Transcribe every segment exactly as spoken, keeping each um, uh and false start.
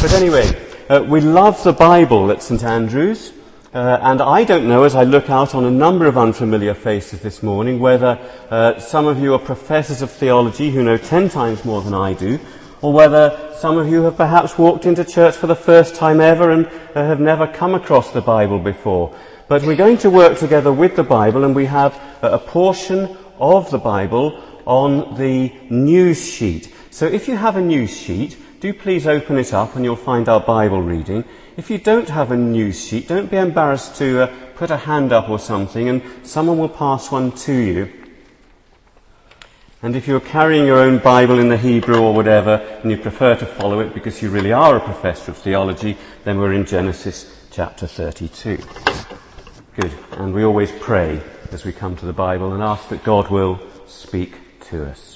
But anyway, uh, we love the Bible at St Andrews, uh, and I don't know, as I look out on a number of unfamiliar faces this morning, whether uh, some of you are professors of theology who know ten times more than I do, or whether some of you have perhaps walked into church for the first time ever and uh, have never come across the Bible before. But we're going to work together with the Bible, and we have a portion of the Bible on the news sheet. So if you have a news sheet, do please open it up and you'll find our Bible reading. If you don't have a news sheet, don't be embarrassed to uh, put a hand up or something, and someone will pass one to you. And if you're carrying your own Bible in the Hebrew or whatever, and you prefer to follow it because you really are a professor of theology, then we're in Genesis chapter thirty-two. Good. And we always pray as we come to the Bible and ask that God will speak to us.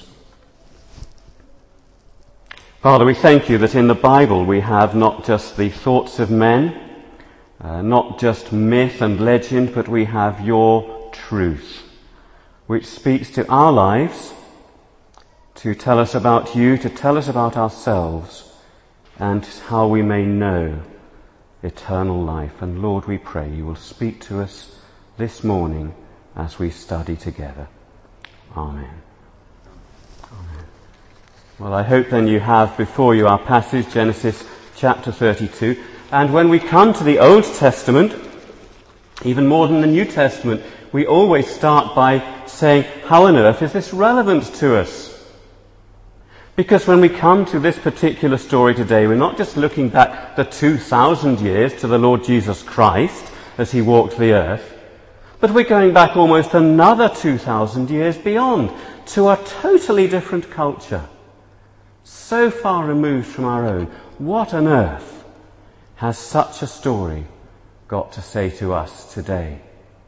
Father, we thank you that in the Bible we have not just the thoughts of men, uh, not just myth and legend, but we have your truth, which speaks to our lives, to tell us about you, to tell us about ourselves, and how we may know eternal life. And Lord, we pray you will speak to us this morning as we study together. Amen. Amen. Well, I hope then you have before you our passage, Genesis chapter thirty-two. And when we come to the Old Testament, even more than the New Testament, we always start by saying, how on earth is this relevant to us? Because when we come to this particular story today, we're not just looking back the two thousand years to the Lord Jesus Christ as he walked the earth, but we're going back almost another two thousand years beyond to a totally different culture, so far removed from our own. What on earth has such a story got to say to us today?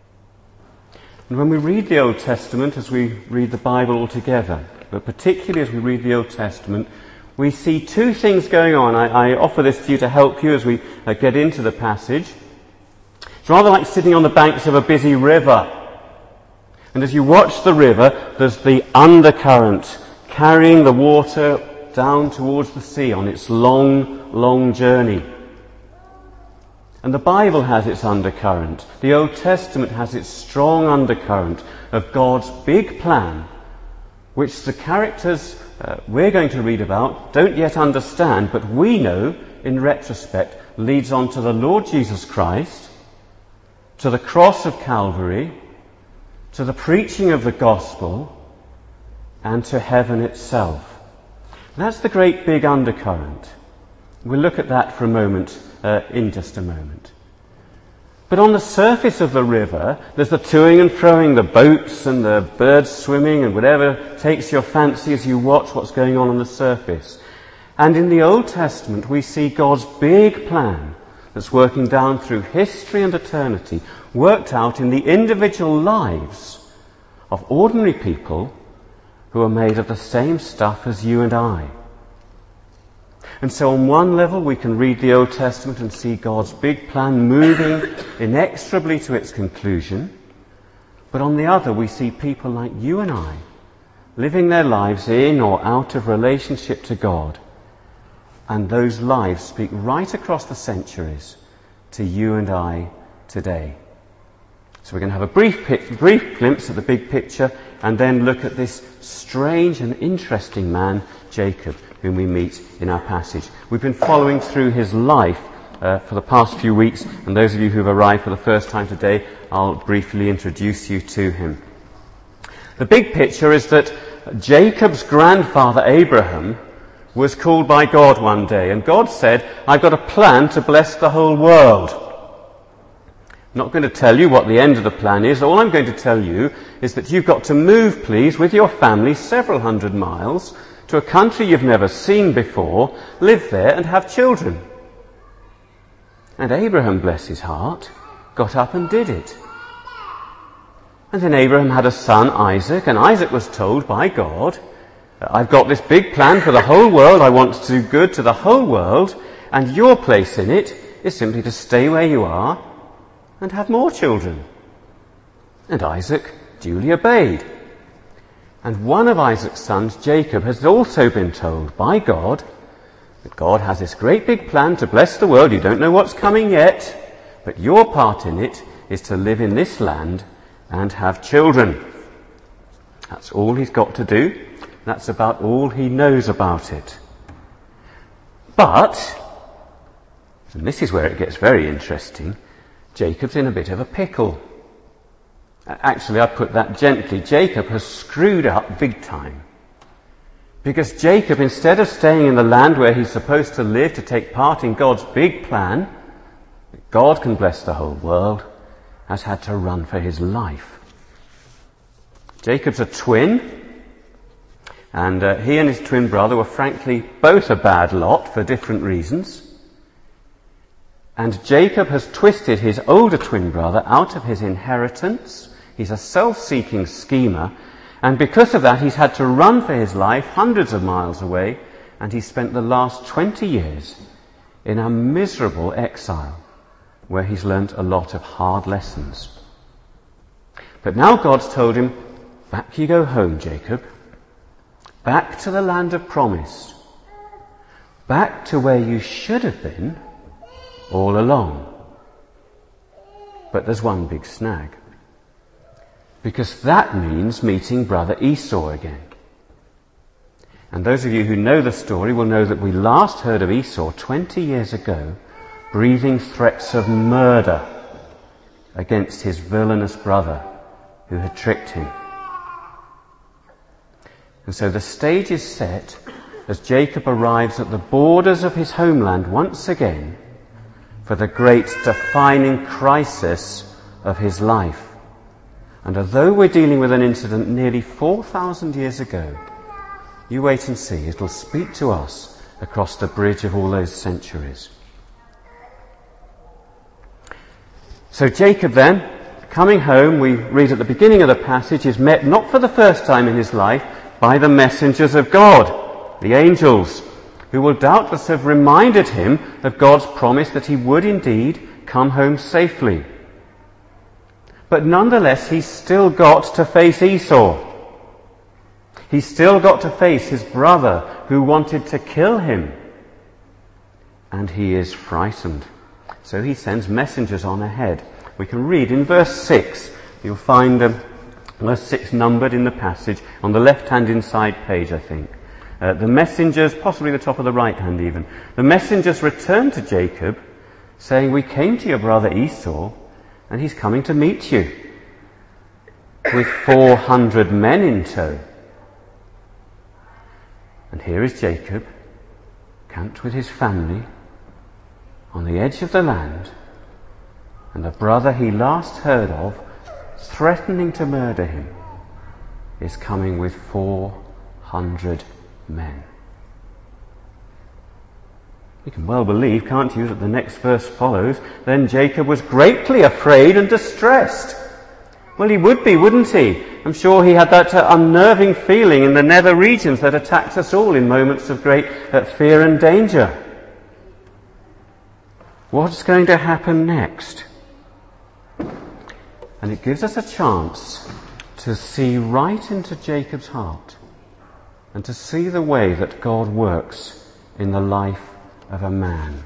And when we read the Old Testament, as we read the Bible altogether, but particularly as we read the Old Testament, we see two things going on. I, I offer this to you to help you as we uh, get into the passage. It's rather like sitting on the banks of a busy river. And as you watch the river, there's the undercurrent carrying the water down towards the sea on its long, long journey. And the Bible has its undercurrent. The Old Testament has its strong undercurrent of God's big plan, which the characters uh, we're going to read about don't yet understand, but we know, in retrospect, leads on to the Lord Jesus Christ, to the cross of Calvary, to the preaching of the gospel, and to heaven itself. That's the great big undercurrent. We'll look at that for a moment, uh, in just a moment. But on the surface of the river, there's the toing and froing, the boats and the birds swimming and whatever takes your fancy as you watch what's going on on the surface. And in the Old Testament, we see God's big plan that's working down through history and eternity, worked out in the individual lives of ordinary people who are made of the same stuff as you and I. And so on one level we can read the Old Testament and see God's big plan moving inexorably to its conclusion. But on the other we see people like you and I living their lives in or out of relationship to God. And those lives speak right across the centuries to you and I today. So we're going to have a brief, pic- brief glimpse at the big picture and then look at this strange and interesting man, Jacob, whom we meet in our passage. We've been following through his life uh, for the past few weeks, and those of you who've arrived for the first time today, I'll briefly introduce you to him. The big picture is that Jacob's grandfather Abraham was called by God one day, and God said, I've got a plan to bless the whole world. I'm not going to tell you what the end of the plan is. All I'm going to tell you is that you've got to move, please, with your family several hundred miles to a country you've never seen before, live there and have children. And Abraham, bless his heart, got up and did it. And then Abraham had a son, Isaac, and Isaac was told by God, I've got this big plan for the whole world, I want to do good to the whole world, and your place in it is simply to stay where you are and have more children. And Isaac duly obeyed. And one of Isaac's sons, Jacob, has also been told by God, God has this great big plan to bless the world. You don't know what's coming yet, but your part in it is to live in this land and have children. That's all he's got to do. That's about all he knows about it. But, and this is where it gets very interesting, Jacob's in a bit of a pickle. Actually, I put that gently. Jacob has screwed up big time. Because Jacob, instead of staying in the land where he's supposed to live to take part in God's big plan, that God can bless the whole world, has had to run for his life. Jacob's a twin, and uh, he and his twin brother were frankly both a bad lot for different reasons. And Jacob has twisted his older twin brother out of his inheritance. He's a self-seeking schemer, and because of that he's had to run for his life hundreds of miles away, and he's spent the last twenty years in a miserable exile where he's learnt a lot of hard lessons. But now God's told him, back you go home, Jacob. Back to the land of promise. Back to where you should have been all along. But there's one big snag. Because that means meeting brother Esau again. And those of you who know the story will know that we last heard of Esau twenty years ago, breathing threats of murder against his villainous brother who had tricked him. And so the stage is set as Jacob arrives at the borders of his homeland once again for the great defining crisis of his life. And although we're dealing with an incident nearly four thousand years ago, you wait and see, it'll speak to us across the bridge of all those centuries. So Jacob then, coming home, we read at the beginning of the passage, is met not for the first time in his life by the messengers of God, the angels, who will doubtless have reminded him of God's promise that he would indeed come home safely. But nonetheless, he's still got to face Esau. He's still got to face his brother who wanted to kill him. And he is frightened. So he sends messengers on ahead. We can read in verse six. You'll find um, verse six numbered in the passage on the left-hand inside page, I think. Uh, the messengers, possibly the top of the right hand even, the messengers returned to Jacob, saying, "We came to your brother Esau, and he's coming to meet you with four hundred men in tow." And here is Jacob, camped with his family on the edge of the land, and the brother he last heard of, threatening to murder him, is coming with four hundred men. You can well believe, can't you, that the next verse follows, "Then Jacob was greatly afraid and distressed." Well, he would be, wouldn't he? I'm sure he had that uh, unnerving feeling in the nether regions that attacks us all in moments of great uh, fear and danger. What's going to happen next? And it gives us a chance to see right into Jacob's heart and to see the way that God works in the life of a man.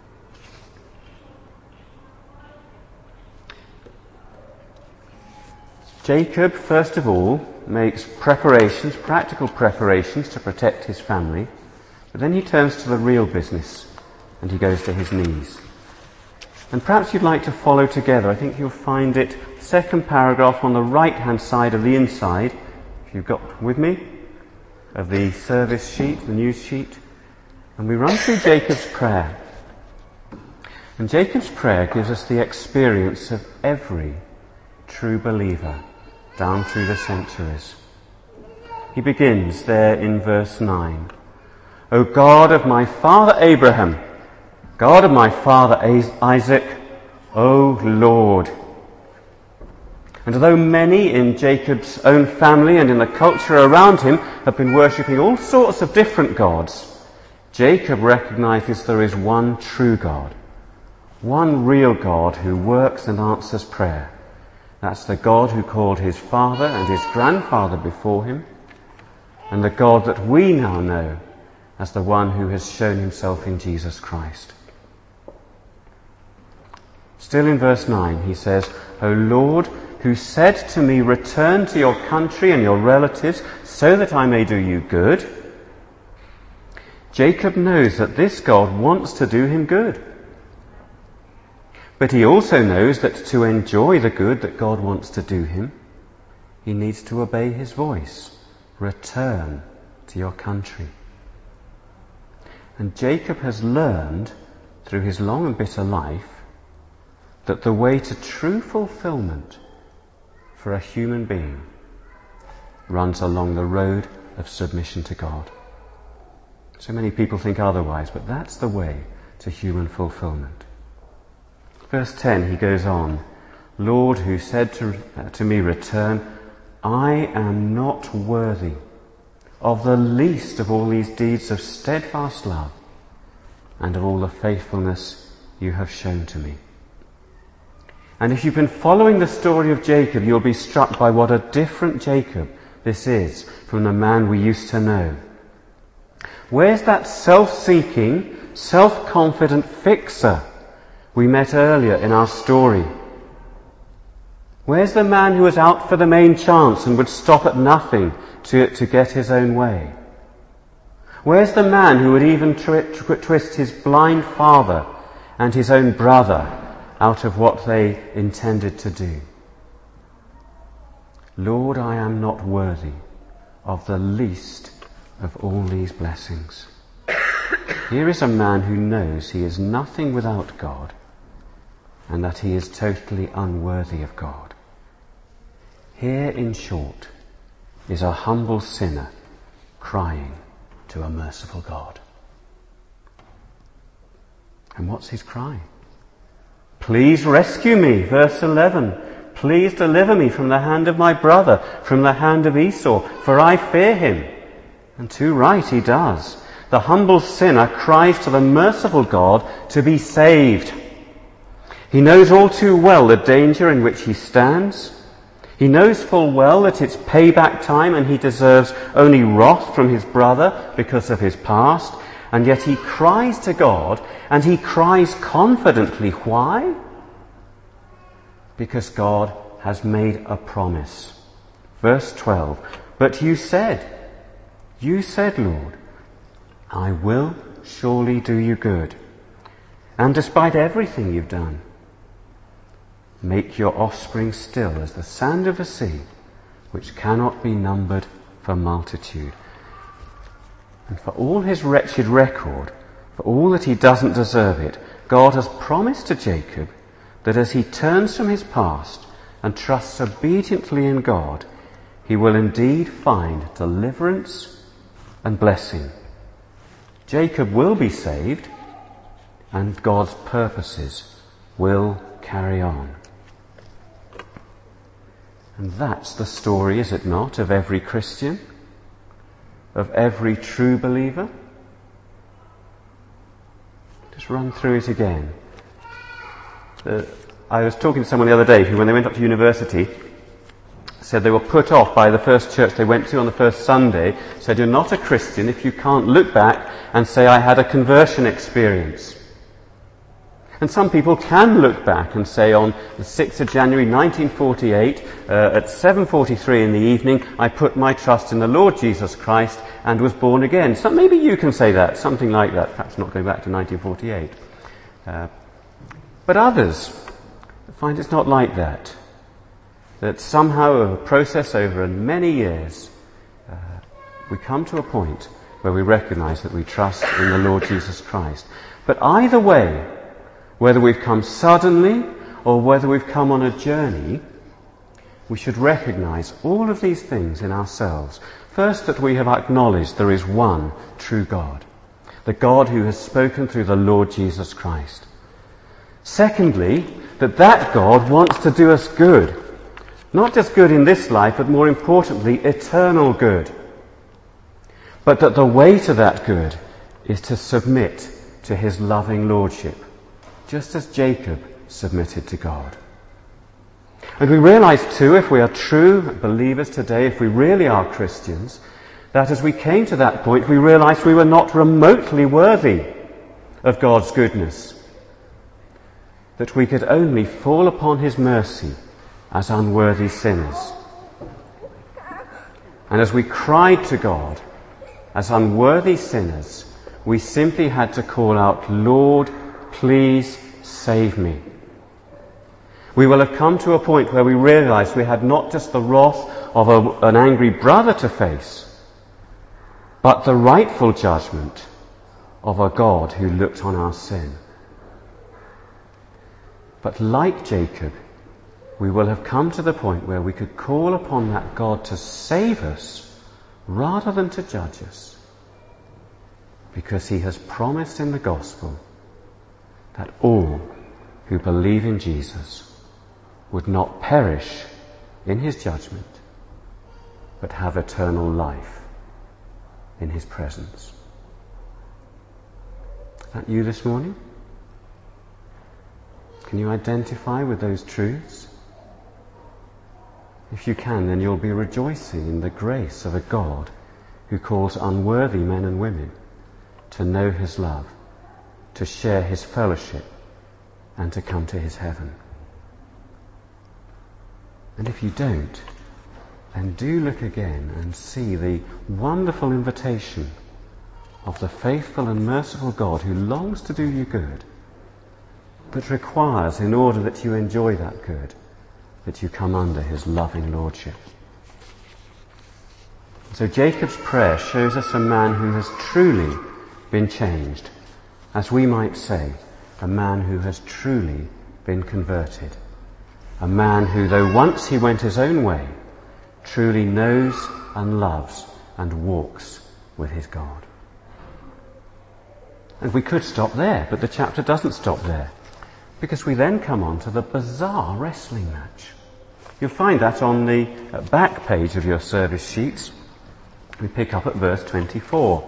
Jacob, first of all, makes preparations, practical preparations to protect his family, but then he turns to the real business and he goes to his knees. And perhaps you'd like to follow together. I think you'll find it, second paragraph on the right-hand side of the inside, if you've got with me, of the service sheet, the news sheet. And we run through Jacob's prayer. And Jacob's prayer gives us the experience of every true believer down through the centuries. He begins there in verse nine. "O God of my father Abraham, God of my father Isaac, O Lord." And although many in Jacob's own family and in the culture around him have been worshipping all sorts of different gods, Jacob recognizes there is one true God, one real God who works and answers prayer. That's the God who called his father and his grandfather before him, and the God that we now know as the one who has shown himself in Jesus Christ. Still in verse nine, he says, O Lord, who said to me, return to your country and your relatives so that I may do you good. Jacob knows that this God wants to do him good. But he also knows that to enjoy the good that God wants to do him, he needs to obey his voice. Return to your country. And Jacob has learned through his long and bitter life that the way to true fulfillment for a human being runs along the road of submission to God. So many people think otherwise, but that's the way to human fulfillment. Verse ten, he goes on, Lord, who said to, uh, to me, return, I am not worthy of the least of all these deeds of steadfast love and of all the faithfulness you have shown to me. And if you've been following the story of Jacob, you'll be struck by what a different Jacob this is from the man we used to know. Where's that self-seeking, self-confident fixer we met earlier in our story? Where's the man who was out for the main chance and would stop at nothing to, to get his own way? Where's the man who would even twi- twi- twist his blind father and his own brother out of what they intended to do? Lord, I am not worthy of the least of all these blessings. Here is a man who knows he is nothing without God and that he is totally unworthy of God. Here, in short, is a humble sinner crying to a merciful God. And what's his cry? Please rescue me, verse eleven. Please deliver me from the hand of my brother, from the hand of Esau, for I fear him. And too right he does. The humble sinner cries to the merciful God to be saved. He knows all too well the danger in which he stands. He knows full well that it's payback time and he deserves only wrath from his brother because of his past. And yet he cries to God, and he cries confidently. Why? Because God has made a promise. Verse twelve, but you said, you said, Lord, I will surely do you good. And despite everything you've done, make your offspring still as the sand of the sea, which cannot be numbered for multitude. And for all his wretched record, for all that he doesn't deserve it, God has promised to Jacob that as he turns from his past and trusts obediently in God, he will indeed find deliverance and blessing. Jacob will be saved, and God's purposes will carry on. And that's the story, is it not, of every Christian? Of every true believer? Just run through it again. Uh, I was talking to someone the other day who, when they went up to university, said they were put off by the first church they went to on the first Sunday, said you're not a Christian if you can't look back and say I had a conversion experience. And some people can look back and say on the sixth of January nineteen forty-eight, uh, at seven forty-three in the evening, I put my trust in the Lord Jesus Christ and was born again. So maybe you can say that, something like that, perhaps not going back to nineteen forty-eight. Uh, but others find it's not like that. That somehow, over a process over many years, uh, we come to a point where we recognize that we trust in the Lord Jesus Christ. But either way, whether we've come suddenly or whether we've come on a journey, we should recognize all of these things in ourselves. First, that we have acknowledged there is one true God, the God who has spoken through the Lord Jesus Christ. Secondly, that that God wants to do us good. Not just good in this life, but more importantly, eternal good. But that the way to that good is to submit to his loving lordship, just as Jacob submitted to God. And we realize too, if we are true believers today, if we really are Christians, that as we came to that point, we realized we were not remotely worthy of God's goodness, that we could only fall upon his mercy as unworthy sinners. And as we cried to God as unworthy sinners, we simply had to call out, Lord, please save me. We will have come to a point where we realized we had not just the wrath of a, an angry brother to face, but the rightful judgment of a God who looked on our sin. But like Jacob, we will have come to the point where we could call upon that God to save us rather than to judge us, because he has promised in the gospel that all who believe in Jesus would not perish in his judgment, but have eternal life in his presence. Is that you this morning? Can you identify with those truths? If you can, then you'll be rejoicing in the grace of a God who calls unworthy men and women to know his love, to share his fellowship, and to come to his heaven. And if you don't, then do look again and see the wonderful invitation of the faithful and merciful God who longs to do you good, but requires, in order that you enjoy that good, that you come under his loving lordship. So Jacob's prayer shows us a man who has truly been changed, as we might say, a man who has truly been converted, a man who, though once he went his own way, truly knows and loves and walks with his God. And we could stop there, but the chapter doesn't stop there, because we then come on to the bizarre wrestling match. You'll find that on the back page of your service sheets. We pick up at verse twenty-four.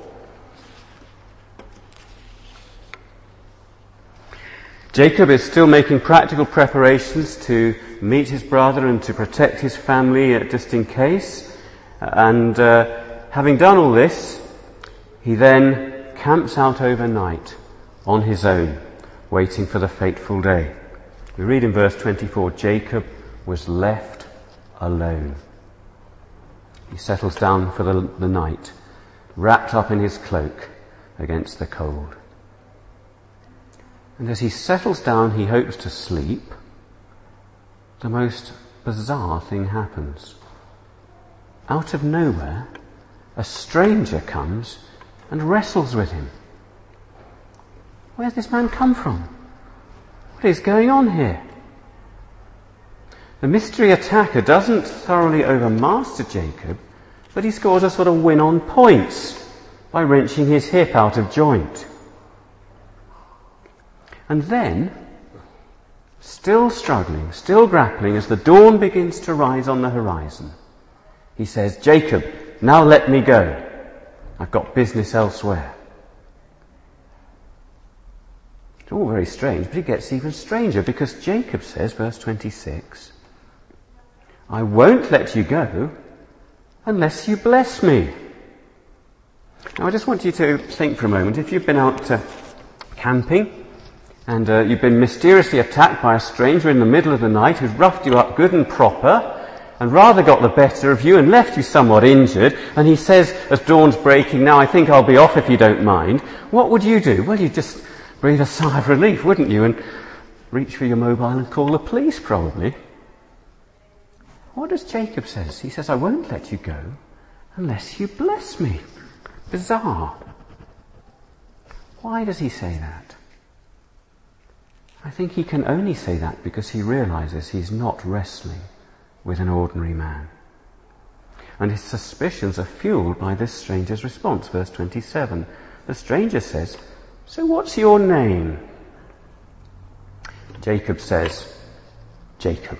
Jacob is still making practical preparations to meet his brother and to protect his family, uh, just in case. And uh, having done all this, he then camps out overnight on his own, waiting for the fateful day. We read in verse twenty-four, Jacob was left alone. He settles down for the, the night, wrapped up in his cloak against the cold. And as he settles down, he hopes to sleep. The most bizarre thing happens. Out of nowhere, a stranger comes and wrestles with him. Where's this man come from? What is going on here? The mystery attacker doesn't thoroughly overmaster Jacob, but he scores a sort of win on points by wrenching his hip out of joint. And then, still struggling, still grappling, as the dawn begins to rise on the horizon, he says, Jacob, now let me go. I've got business elsewhere. It's all very strange, but it gets even stranger, because Jacob says, verse twenty-six, I won't let you go unless you bless me. Now I just want you to think for a moment, if you've been out uh, camping and uh, you've been mysteriously attacked by a stranger in the middle of the night who's roughed you up good and proper and rather got the better of you and left you somewhat injured, and he says as dawn's breaking, now I think I'll be off if you don't mind, what would you do? Well, you'd just breathe a sigh of relief, wouldn't you, and reach for your mobile and call the police probably. What does Jacob say? He says, I won't let you go unless you bless me. Bizarre. Why does he say that? I think he can only say that because he realizes he's not wrestling with an ordinary man. And his suspicions are fueled by this stranger's response. Verse twenty-seven. The stranger says, so what's your name? Jacob says, Jacob.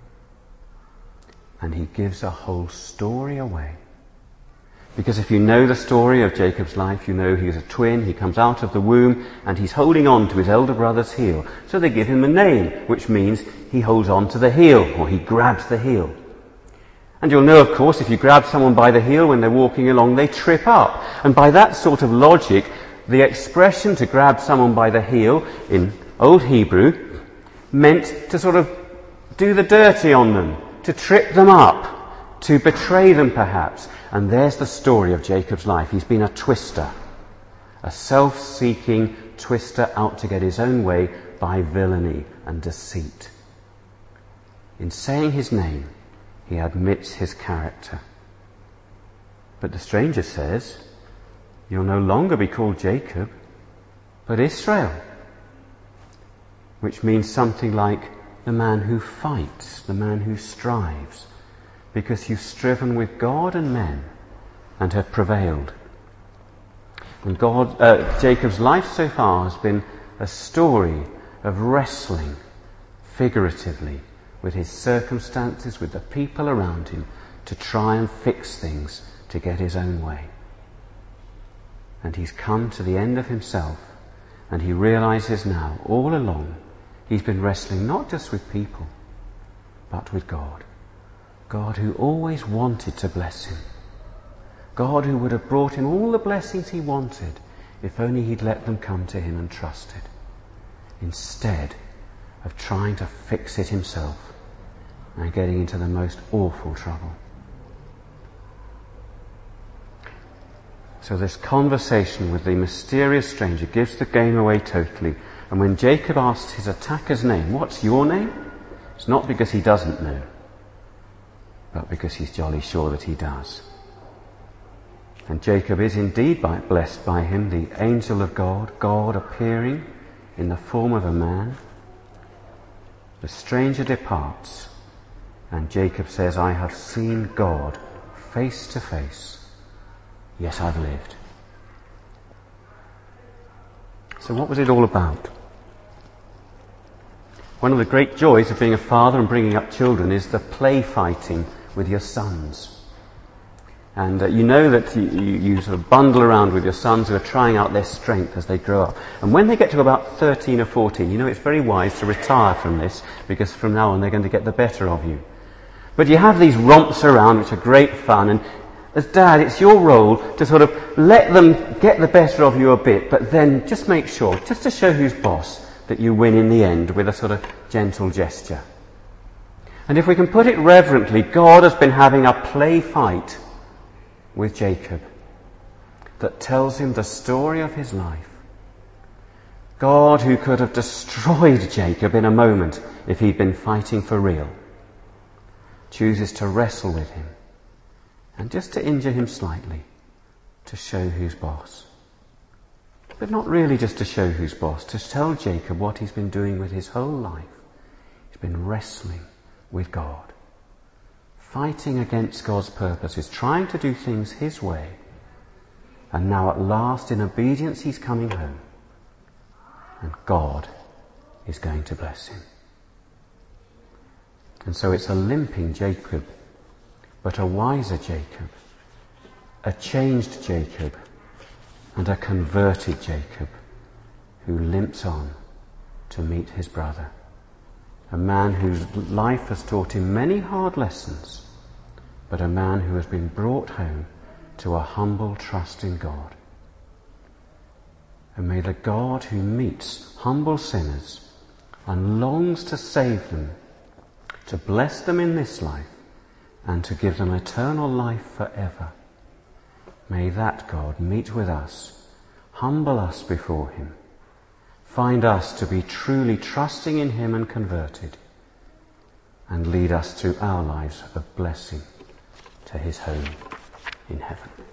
And he gives a whole story away. Because if you know the story of Jacob's life, you know he's a twin, he comes out of the womb, and he's holding on to his elder brother's heel. So they give him a name, which means he holds on to the heel, or he grabs the heel. And you'll know, of course, if you grab someone by the heel when they're walking along, they trip up. And by that sort of logic, the expression to grab someone by the heel in Old Hebrew meant to sort of do the dirty on them, to trip them up, to betray them perhaps. And there's the story of Jacob's life. He's been a twister, a self-seeking twister out to get his own way by villainy and deceit. In saying his name, he admits his character. But the stranger says, you'll no longer be called Jacob, but Israel, which means something like the man who fights, the man who strives, because you've striven with God and men and have prevailed. And God, uh, Jacob's life so far has been a story of wrestling figuratively with his circumstances, with the people around him, to try and fix things to get his own way. And he's come to the end of himself, and he realizes now, all along, he's been wrestling not just with people, but with God. God who always wanted to bless him. God who would have brought him all the blessings he wanted if only he'd let them come to him and trusted, instead of trying to fix it himself and getting into the most awful trouble. So this conversation with the mysterious stranger gives the game away totally. And when Jacob asks his attacker's name, what's your name? It's not because he doesn't know, but because he's jolly sure that he does. And Jacob is indeed by, blessed by him, the angel of God, God appearing in the form of a man. The stranger departs, and Jacob says, I have seen God face to face, yet I've lived. So what was it all about? One of the great joys of being a father and bringing up children is the play fighting with your sons. And uh, you know that you, you, you sort of bundle around with your sons who are trying out their strength as they grow up. And when they get to about thirteen or fourteen, you know it's very wise to retire from this, because from now on they're going to get the better of you. But you have these romps around which are great fun, and as dad, it's your role to sort of let them get the better of you a bit, but then just make sure, just to show who's boss, that you win in the end with a sort of gentle gesture. And if we can put it reverently, God has been having a play fight with Jacob that tells him the story of his life. God, who could have destroyed Jacob in a moment if he'd been fighting for real, chooses to wrestle with him and just to injure him slightly to show who's boss. But not really just to show who's boss, to tell Jacob what he's been doing with his whole life. He's been wrestling with God, fighting against God's purposes, trying to do things his way. And now at last, in obedience, he's coming home. And God is going to bless him. And so it's a limping Jacob, but a wiser Jacob, a changed Jacob, and a converted Jacob who limps on to meet his brother. A man whose life has taught him many hard lessons, but a man who has been brought home to a humble trust in God. And may the God who meets humble sinners and longs to save them, to bless them in this life, and to give them eternal life forever, may that God meet with us, humble us before him, find us to be truly trusting in him and converted, and lead us through our lives of blessing to his home in heaven.